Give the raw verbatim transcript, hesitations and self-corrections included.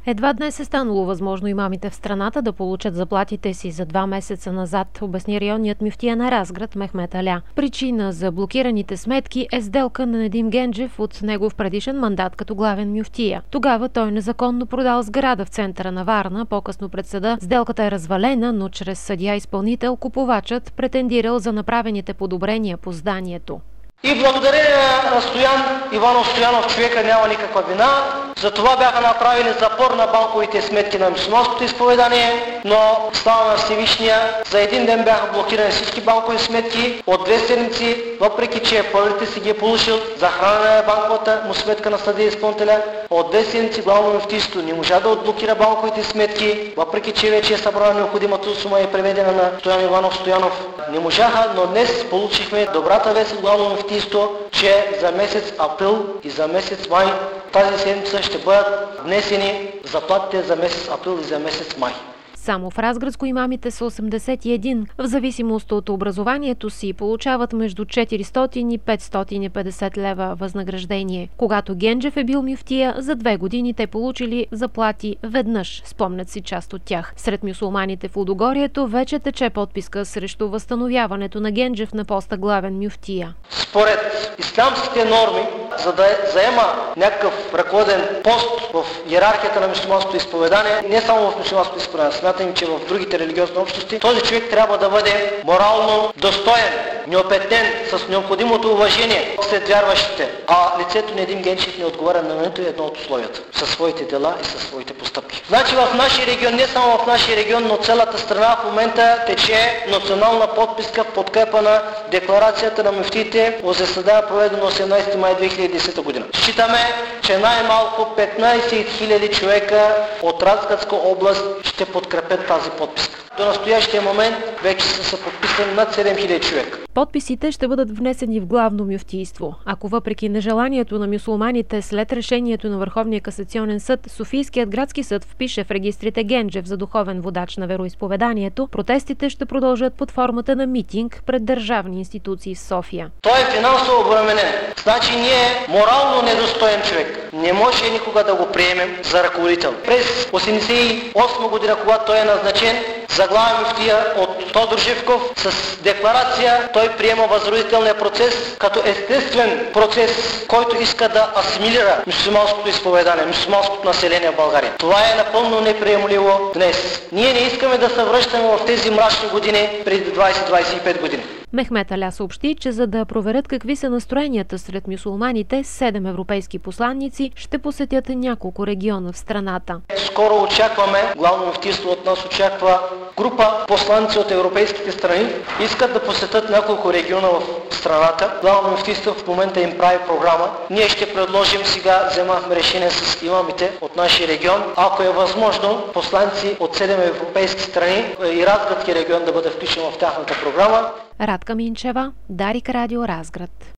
Едва днес е станало възможно имамите в страната да получат заплатите си за два месеца назад, обясни районният мюфтия на Разград Мехмет Аля. Причина за блокираните сметки е сделка на Недим Генджев от негов предишен мандат като главен мюфтия. Тогава той незаконно продал сграда в центъра на Варна, по-късно пред съда. Сделката е развалена, но чрез съдия-изпълнител купувачът претендирал за направените подобрения по зданието. И благодарение на Стоян Иванов Стоянов, човека няма никаква вина. Затова бяха направени запор на банковите сметки на мюсюлманското изповедание, но слава на Всевишния, за един ден бяха блокирани всички банкови сметки. От две седмици, въпреки че парите си ги е получил за хранене на банковата му сметка на съдия изпълнителя, от две седмици главно мюфтийство не можа да отблокира банковите сметки, въпреки че вече е събрана необходимата сума и преведена на Стоян Иванов Стоянов. Не можаха, но днес получихме добрата вест от главно мюфтийство, че за месец април и за месец май тази седмица ще бъдат внесени заплатите за месец април и за месец май. Само в Разградско имамите са осемдесет и един. В зависимост от образованието си получават между четиристотин и петстотин и петдесет лева възнаграждение. Когато Генджев е бил мюфтия, за две години те получили заплати веднъж, спомнят си част от тях. Сред мюсюлманите в Лудогорието вече тече подписка срещу възстановяването на Генджев на поста главен мюфтия. Според исламските норми, за да заема някакъв ръководен пост в иерархията на мюсюлманското изповедание, не само в мюсюлманското изповедание, смятам, че в другите религиозни общности, този човек трябва да бъде морално достоен, неопетнен, с необходимото уважение след вярващите. А лицето на Недим Генджев не отговаря на нито едно от условията със своите дела и със своите постъпки. Значи в нашия регион, не само в нашия регион, но цялата страна в момента тече национална подписка в подкрепа на декларацията на мюфтиите от заседание, проведено осемнадесети май две хиляди и десета година. Считаме, че най-малко петнадесет хиляди човека от Разградска област ще подкрепят тази подписка. До настоящия момент вече са подписани над седем хиляди човека. Подписите ще бъдат внесени в главно мюфтийство. Ако въпреки нежеланието на мюсюлманите след решението на Върховния касационен съд, Софийският градски съд впише в регистрите Генджев за духовен водач на вероизповеданието, протестите ще продължат под формата на митинг пред държавни институции в София. Той е финансово обременен. Значи ние морално недостоен човек. Не може никога да го приемем за ръководител. През осемдесет и осма година, когато той е назначен за главен мюфтия от Тодор Живков, с декларация той приема възродителния процес като естествен процес, който иска да асимилира мюсюлманското изповедание, мюсюлманското население в България. Това е напълно неприемливо днес. Ние не искаме да се връщаме в тези мрачни години преди двадесет до двадесет и пет години. Мехмет Аля съобщи, че за да проверят какви са настроенията сред мюсюлманите, седем европейски посланници ще посетят няколко региона в страната. Скоро очакваме, главно мюфтийство от нас очаква група посланици от европейските страни, искат да посетят няколко региона в страната. Главно мюфтийство в момента им прави програма. Ние ще предложим, сега вземахме решение с имамите от нашия регион, ако е възможно, посланици от седем европейски страни и Разградски регион да бъде включен в тяхната програма. Радка Минчева, Дарик Радио Разград.